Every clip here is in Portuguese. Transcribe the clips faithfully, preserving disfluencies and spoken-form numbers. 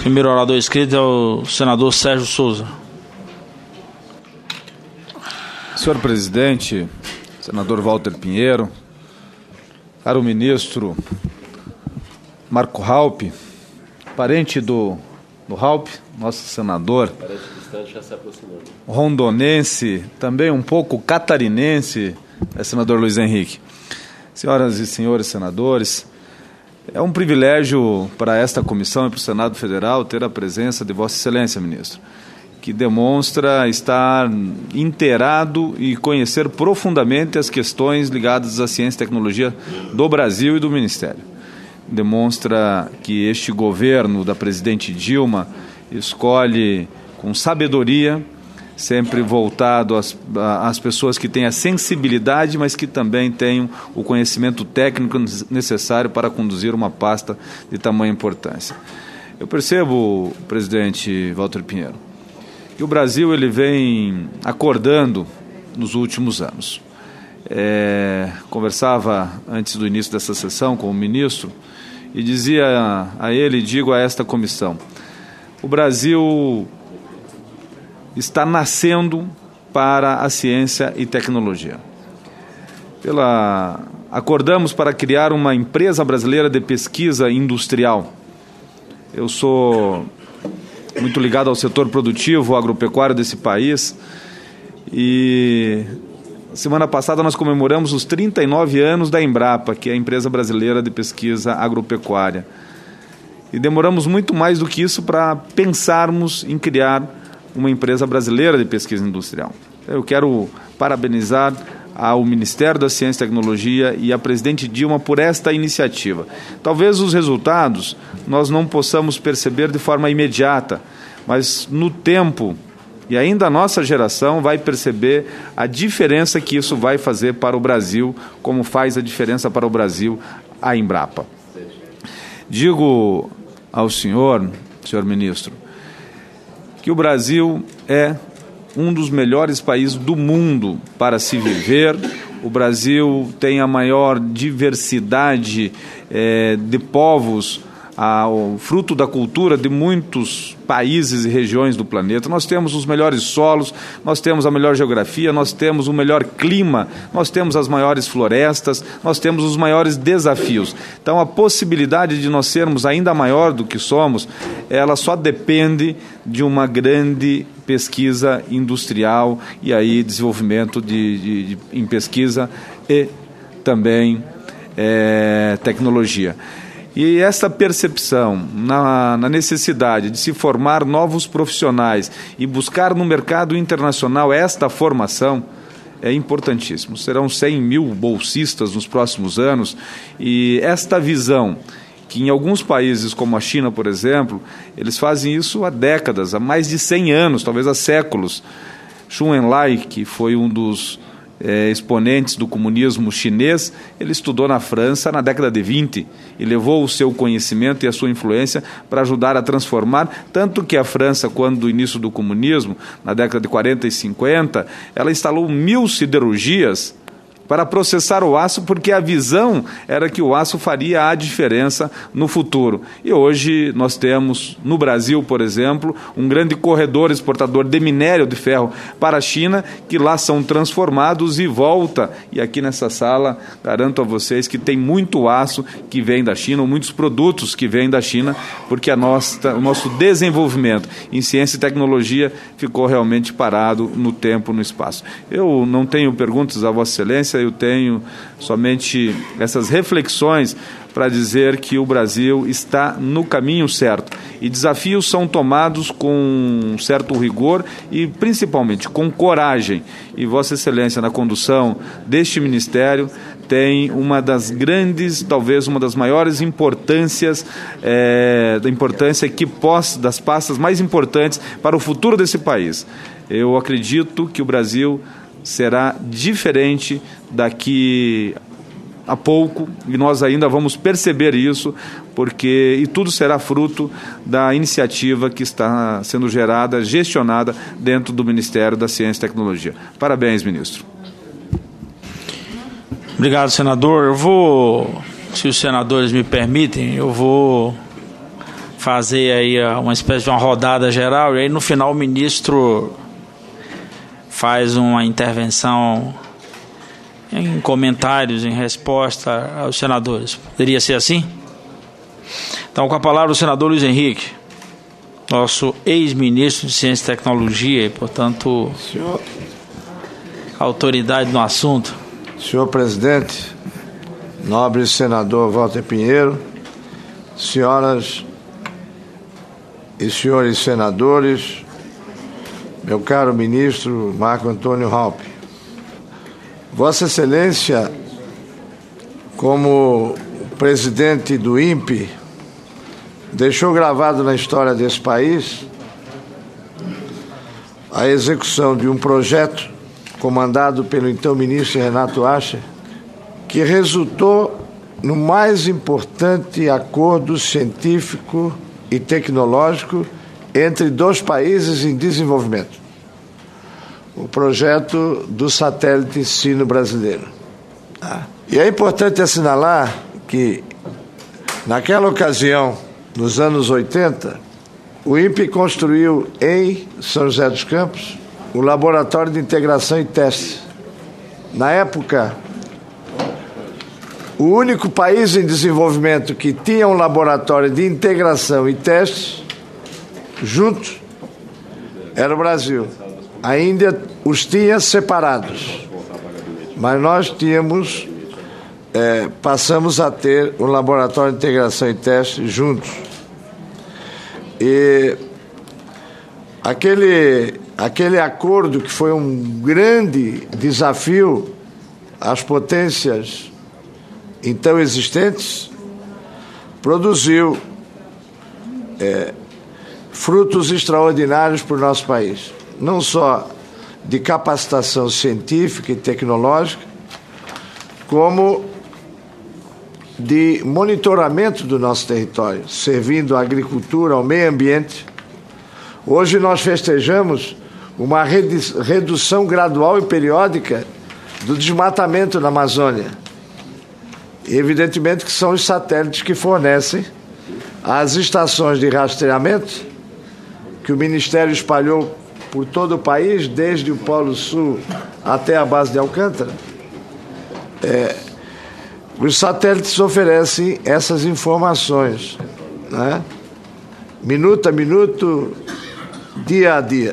Primeiro orador inscrito é o senador Sérgio Souza. Senhor presidente, senador Walter Pinheiro, caro ministro Marco Raupp, parente do, do Raupp, nosso senador, parente distante, já se aproximou. Rondonense, também um pouco catarinense, é senador Luiz Henrique. Senhoras e senhores senadores, é um privilégio para esta comissão e para o Senado Federal ter a presença de Vossa Excelência, ministro, que demonstra estar inteirado e conhecer profundamente as questões ligadas à ciência e tecnologia do Brasil e do Ministério. Demonstra que este governo da presidente Dilma escolhe com sabedoria, sempre voltado às, às pessoas que têm a sensibilidade, mas que também têm o conhecimento técnico necessário para conduzir uma pasta de tamanha importância. Eu percebo, presidente Walter Pinheiro, que o Brasil ele vem acordando nos últimos anos. É, conversava antes do início dessa sessão com o ministro e dizia a ele, digo a esta comissão, o Brasil está nascendo para a ciência e tecnologia. Pela... Acordamos para criar uma empresa brasileira de pesquisa industrial. Eu sou muito ligado ao setor produtivo, agropecuário desse país, e semana passada nós comemoramos os trinta e nove anos da Embrapa, que é a empresa brasileira de pesquisa agropecuária. E demoramos muito mais do que isso para pensarmos em criar uma empresa brasileira de pesquisa industrial. Eu quero parabenizar ao Ministério da Ciência e Tecnologia e à presidente Dilma por esta iniciativa. Talvez os resultados nós não possamos perceber de forma imediata, mas no tempo, e ainda a nossa geração vai perceber a diferença que isso vai fazer para o Brasil, como faz a diferença para o Brasil a Embrapa. Digo ao senhor, senhor ministro, que o Brasil é um dos melhores países do mundo para se viver. O Brasil tem a maior diversidade é, de povos, a, o fruto da cultura de muitos países e regiões do planeta. Nós temos os melhores solos, nós temos a melhor geografia, nós temos o melhor clima, nós temos as maiores florestas, nós temos os maiores desafios. Então, a possibilidade de nós sermos ainda maior do que somos, ela só depende de uma grande pesquisa industrial e aí desenvolvimento de, de, de, em pesquisa e também é, tecnologia. E essa percepção na, na necessidade de se formar novos profissionais e buscar no mercado internacional esta formação é importantíssimo. Serão cem mil bolsistas nos próximos anos e esta visão que em alguns países como a China, por exemplo, eles fazem isso há décadas, há mais de cem anos, talvez há séculos. Xu Enlai, que foi um dos É, exponentes do comunismo chinês, ele estudou na França na década de vinte e levou o seu conhecimento e a sua influência para ajudar a transformar, tanto que a França, quando do início do comunismo, na década de quarenta e cinquenta, ela instalou mil siderurgias para processar o aço, porque a visão era que o aço faria a diferença no futuro. E hoje nós temos, no Brasil, por exemplo, um grande corredor exportador de minério de ferro para a China, que lá são transformados e volta. E aqui nessa sala, garanto a vocês que tem muito aço que vem da China, ou muitos produtos que vêm da China, porque a nossa, o nosso desenvolvimento em ciência e tecnologia ficou realmente parado no tempo, no espaço. Eu não tenho perguntas a Vossa Excelência, eu tenho somente essas reflexões para dizer que o Brasil está no caminho certo e desafios são tomados com certo rigor e principalmente com coragem. E Vossa Excelência, na condução deste Ministério, tem uma das grandes, talvez uma das maiores importâncias, é, da importância que pós, das pastas mais importantes para o futuro desse país. Eu acredito que o Brasil será diferente daqui a pouco, e nós ainda vamos perceber isso, porque e tudo será fruto da iniciativa que está sendo gerada, gestionada dentro do Ministério da Ciência e Tecnologia. Parabéns, ministro. Obrigado, senador. Eu vou, se os senadores me permitem, eu vou fazer aí uma espécie de uma rodada geral, e aí no final o ministro faz uma intervenção em comentários, em resposta aos senadores. Poderia ser assim? Então, com a palavra o senador Luiz Henrique, nosso ex-ministro de Ciência e Tecnologia e, portanto, senhor, autoridade no assunto. Senhor presidente, nobre senador Walter Pinheiro, senhoras e senhores senadores, meu caro ministro Marco Antônio Raupp, Vossa Excelência, como presidente do I N P E, deixou gravado na história desse país a execução de um projeto comandado pelo então ministro Renato Acher, que resultou no mais importante acordo científico e tecnológico entre dois países em desenvolvimento, o projeto do satélite sino-brasileiro. E é importante assinalar que, naquela ocasião, nos anos oitenta, o I N P E construiu em São José dos Campos o Laboratório de Integração e Testes. Na época, o único país em desenvolvimento que tinha um laboratório de integração e testes juntos era o Brasil. A Índia os tinha separados, mas nós tínhamos, é, passamos a ter um laboratório de integração e testes juntos. E aquele, aquele acordo, que foi um grande desafio às potências então existentes, produziu é, frutos extraordinários para o nosso país, não só de capacitação científica e tecnológica, como de monitoramento do nosso território, servindo à agricultura, ao meio ambiente. Hoje nós festejamos uma redução gradual e periódica do desmatamento na Amazônia. E evidentemente que são os satélites que fornecem as estações de rastreamento que o Ministério espalhou por todo o país, desde o Polo Sul até a base de Alcântara. É, os satélites oferecem essas informações, né? Minuto a minuto, dia a dia.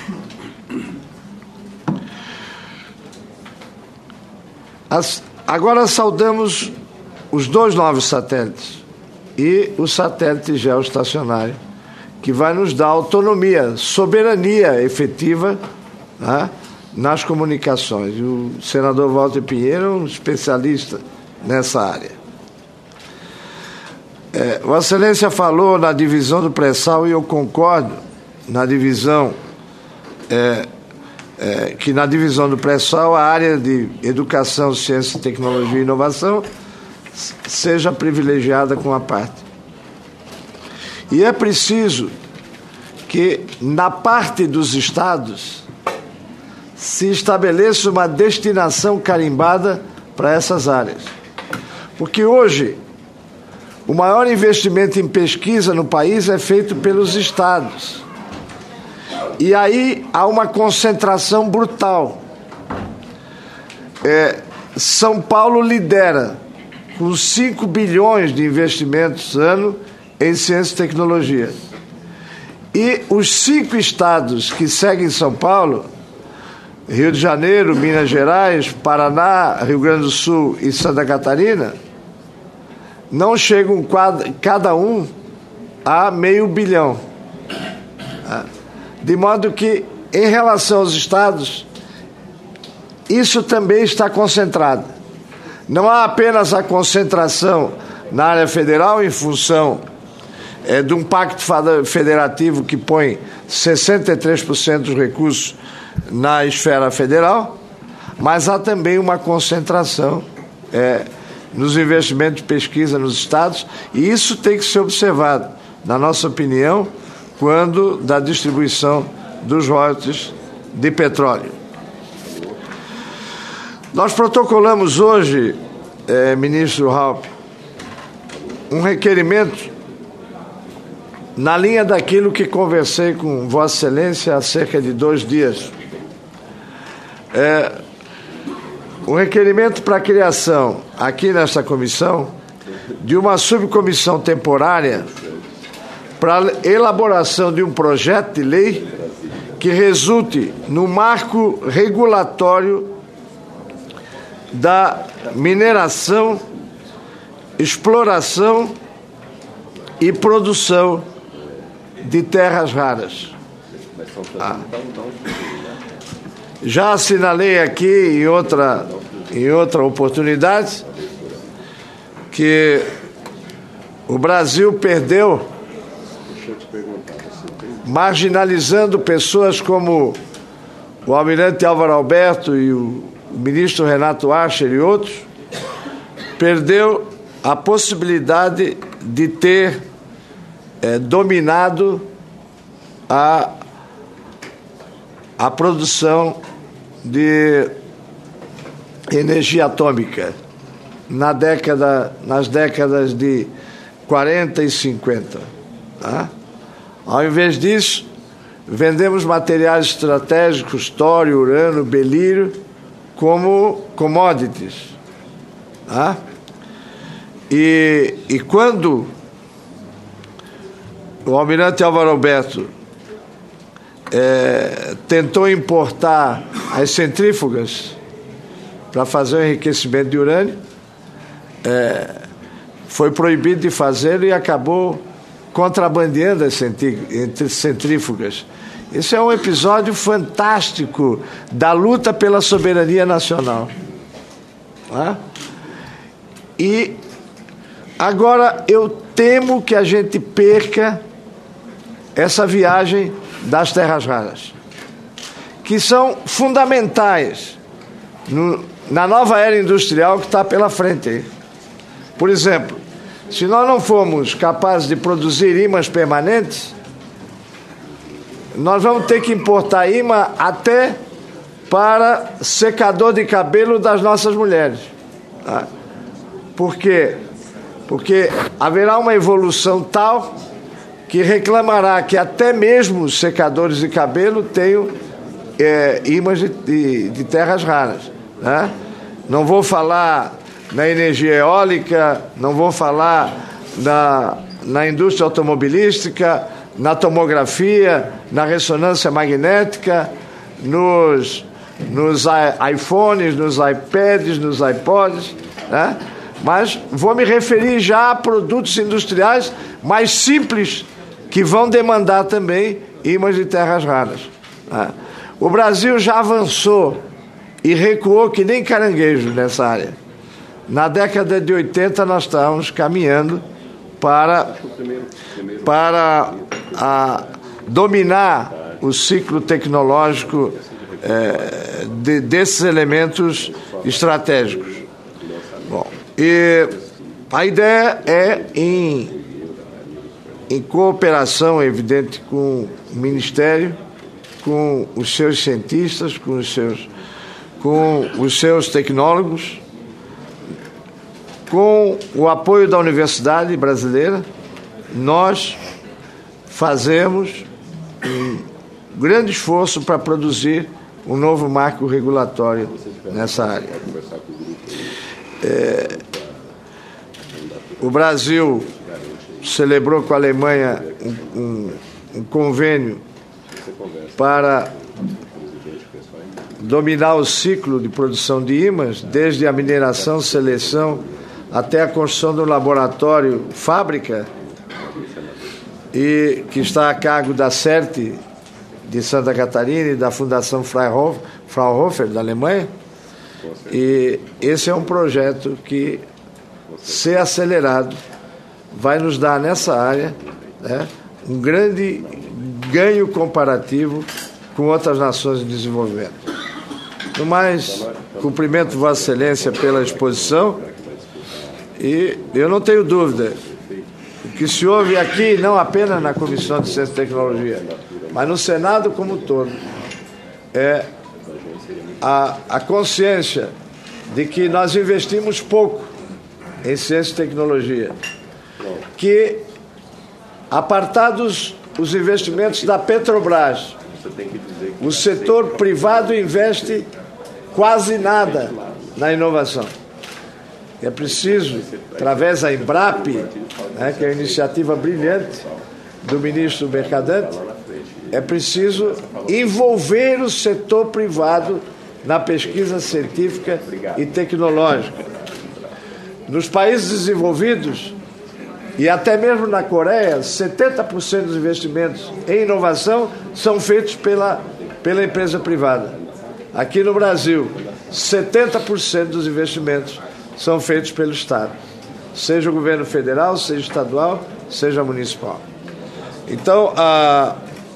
As, agora saudamos os dois novos satélites e o satélite geoestacionário, que vai nos dar autonomia, soberania efetiva, né, nas comunicações. E o senador Walter Pinheiro é um especialista nessa área. É, Vossa Excelência falou na divisão do pré-sal, e eu concordo na divisão, é, é, que na divisão do pré-sal a área de educação, ciência, tecnologia e inovação seja privilegiada com a parte. E é preciso que, na parte dos estados, se estabeleça uma destinação carimbada para essas áreas. Porque hoje, o maior investimento em pesquisa no país é feito pelos estados. E aí há uma concentração brutal. É, São Paulo lidera com cinco bilhões de investimentos ano em ciência e tecnologia. E os cinco estados que seguem São Paulo, Rio de Janeiro, Minas Gerais, Paraná, Rio Grande do Sul e Santa Catarina, não chegam cada um a meio bilhão. De modo que, em relação aos estados, isso também está concentrado. Não há apenas a concentração na área federal em função é, de um pacto federativo que põe sessenta e três por cento dos recursos na esfera federal, mas há também uma concentração é, nos investimentos de pesquisa nos estados, e isso tem que ser observado, na nossa opinião, quando da distribuição dos royalties de petróleo. Nós protocolamos hoje, eh, ministro Raupp, um requerimento na linha daquilo que conversei com Vossa Excelência há cerca de dois dias. É, o requerimento para a criação, aqui nesta comissão, de uma subcomissão temporária para a elaboração de um projeto de lei que resulte no marco regulatório da mineração, exploração e produção de terras raras. Ah. Já assinalei aqui em outra, em outra oportunidade que o Brasil perdeu, marginalizando pessoas como o almirante Álvaro Alberto e o ministro Renato Archer e outros, perdeu a possibilidade de ter é, dominado a, a produção de energia atômica na década, nas décadas de quarenta e cinquenta. Tá? Ao invés disso, vendemos materiais estratégicos, tório, urânio, belírio, como commodities. Tá? E, e quando o almirante Álvaro Alberto é, tentou importar as centrífugas para fazer o enriquecimento de urânio, é, foi proibido de fazê-lo e acabou contrabandeando as centrífugas. Esse é um episódio fantástico da luta pela soberania nacional. Tá? E agora eu temo que a gente perca essa viagem das terras raras, que são fundamentais no, na nova era industrial que está pela frente aí. Por exemplo, se nós não formos capazes de produzir ímãs permanentes, nós vamos ter que importar imã até para secador de cabelo das nossas mulheres. Tá? Por quê? Porque haverá uma evolução tal que reclamará que até mesmo os secadores de cabelo tenham é, ímãs de, de, de terras raras. Né? Não vou falar na energia eólica, não vou falar na, na indústria automobilística, na tomografia, na ressonância magnética, nos, nos iPhones, nos iPads, nos iPods, né? Mas vou me referir já a produtos industriais mais simples que vão demandar também ímãs de terras raras. Né? O Brasil já avançou e recuou que nem caranguejo nessa área. Na década de oitenta nós estávamos caminhando para, para a, dominar o ciclo tecnológico é, de, desses elementos estratégicos. Bom, e a ideia é, em, em cooperação, evidente, com o Ministério, com os seus cientistas, com os seus, com os seus tecnólogos, com o apoio da Universidade Brasileira, nós fazemos um grande esforço para produzir um novo marco regulatório nessa área. É, o Brasil celebrou com a Alemanha um, um, um convênio para dominar o ciclo de produção de ímãs, desde a mineração, seleção, até a construção do laboratório fábrica, e que está a cargo da CERT de Santa Catarina e da Fundação Fraunhofer da Alemanha. E esse é um projeto que, se acelerado, vai nos dar nessa área, né, um grande ganho comparativo com outras nações em desenvolvimento. No mais, cumprimento Vossa Excelência pela exposição. E eu não tenho dúvida que se houve aqui, não apenas na Comissão de Ciência e Tecnologia, mas no Senado como um todo, é a, a consciência de que nós investimos pouco em ciência e tecnologia, que Apartados os investimentos da Petrobras, o setor privado investe quase nada na inovação. É preciso, através da Embrap, né, que é uma iniciativa brilhante do ministro Mercadante, é preciso envolver o setor privado na pesquisa científica e tecnológica. Nos países desenvolvidos, e até mesmo na Coreia, setenta por cento dos investimentos em inovação são feitos pela, pela empresa privada. Aqui no Brasil, setenta por cento dos investimentos são feitos pelo Estado, seja o governo federal, seja estadual, seja municipal. Então, a,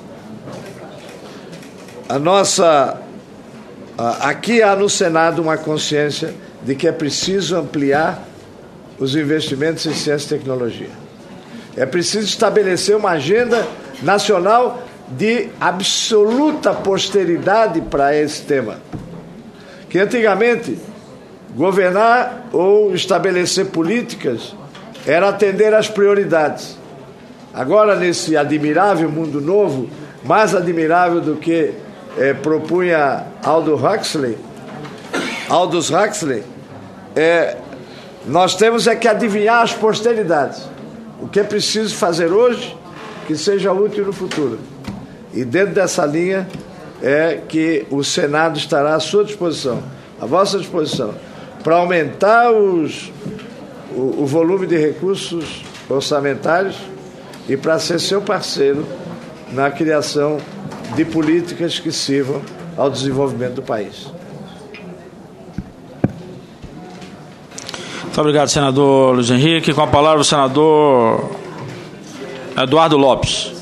a nossa... A, aqui há no Senado uma consciência de que é preciso ampliar os investimentos em ciência e tecnologia. É preciso estabelecer uma agenda nacional de absoluta posteridade para esse tema. Que antigamente, governar ou estabelecer políticas era atender às prioridades. Agora, nesse admirável mundo novo, mais admirável do que eh, propunha Aldous Huxley, Aldous Huxley, é, nós temos é que adivinhar as posteridades. O que é preciso fazer hoje que seja útil no futuro. E dentro dessa linha é que o Senado estará à sua disposição, à vossa disposição, para aumentar os, o, o volume de recursos orçamentários e para ser seu parceiro na criação de políticas que sirvam ao desenvolvimento do país. Muito obrigado, senador Luiz Henrique. Com a palavra o senador Eduardo Lopes.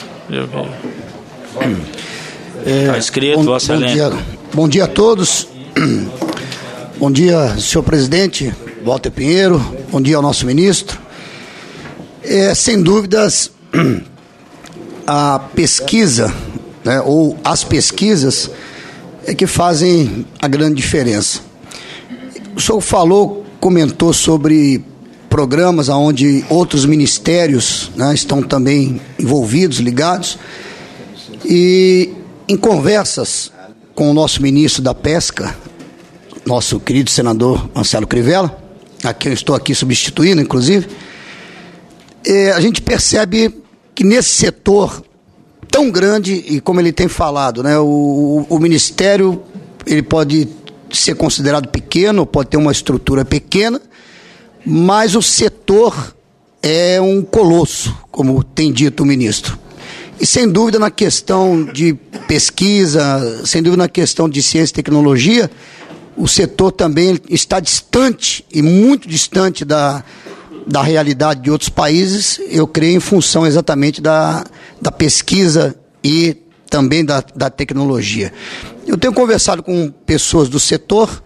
Está escrito, bom, Vossa bom Excelência. dia, bom dia a todos. Bom dia, senhor presidente Walter Pinheiro. Bom dia ao nosso ministro. É, sem dúvidas, a pesquisa, né, ou as pesquisas, é que fazem a grande diferença. O senhor falou, comentou sobre programas onde outros ministérios, né, estão também envolvidos, ligados, e em conversas com o nosso ministro da Pesca, nosso querido senador Marcelo Crivella, a quem eu estou aqui substituindo, inclusive, é, a gente percebe que nesse setor tão grande, e como ele tem falado, né, o, o ministério ele pode ser considerado pequeno, pode ter uma estrutura pequena, mas o setor é um colosso, como tem dito o ministro. E sem dúvida na questão de pesquisa, sem dúvida na questão de ciência e tecnologia, o setor também está distante, e muito distante da, da realidade de outros países, eu creio, em função exatamente da, da pesquisa e também da, da tecnologia. Eu tenho conversado com pessoas do setor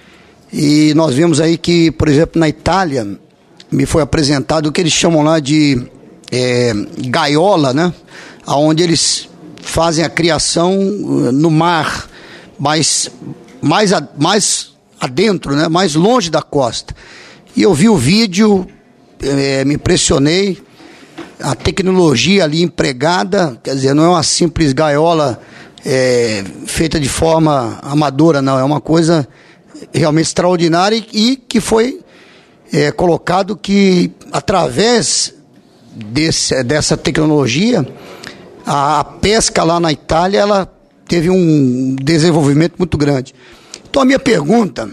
e nós vemos aí que, por exemplo, na Itália, me foi apresentado o que eles chamam lá de é, gaiola, né? Onde eles fazem a criação no mar, mais, mais, a, mais adentro, né? Mais longe da costa. E eu vi o vídeo, é, me impressionei, a tecnologia ali empregada, quer dizer, não é uma simples gaiola é, feita de forma amadora, não, é uma coisa realmente extraordinária e, e que foi é, colocado que, através desse, dessa tecnologia, a, a pesca lá na Itália, ela teve um desenvolvimento muito grande. Então, a minha pergunta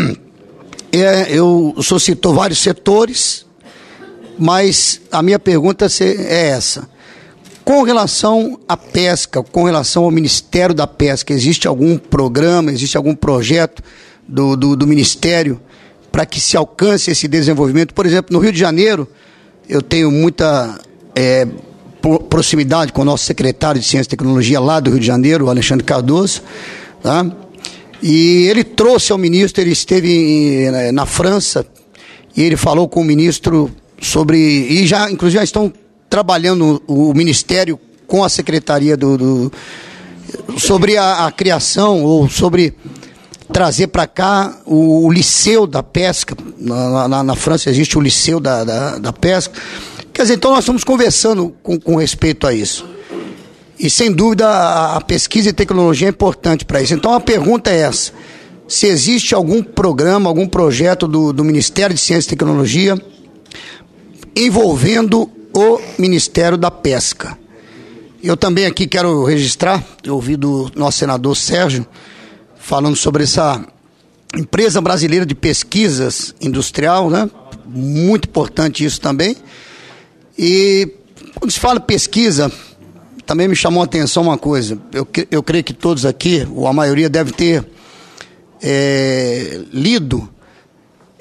é, eu, o senhor citou vários setores, mas a minha pergunta é essa. Com relação à pesca, com relação ao Ministério da Pesca, existe algum programa, existe algum projeto do, do, do Ministério para que se alcance esse desenvolvimento? Por exemplo, no Rio de Janeiro, eu tenho muita é, proximidade com o nosso secretário de Ciência e Tecnologia lá do Rio de Janeiro, o Alexandre Cardoso, tá? E ele trouxe ao ministro, ele esteve em, na França, e ele falou com o ministro sobre, e já, inclusive, já estão trabalhando o, o Ministério com a Secretaria do, do sobre a, a criação, ou sobre trazer para cá o, o Liceu da Pesca. Na, na, na França existe o Liceu da, da, da Pesca, Quer dizer, então nós estamos conversando com, com respeito a isso. E, sem dúvida, a, a pesquisa e tecnologia é importante para isso. Então, a pergunta é essa: se existe algum programa, algum projeto do, do Ministério de Ciência e Tecnologia envolvendo o Ministério da Pesca. Eu também aqui quero registrar, eu ouvi do nosso senador Sérgio falando sobre essa empresa brasileira de pesquisas industrial, né? Muito importante isso também. E quando se fala pesquisa, também me chamou a atenção uma coisa. Eu, eu creio que todos aqui, ou a maioria, deve ter é, lido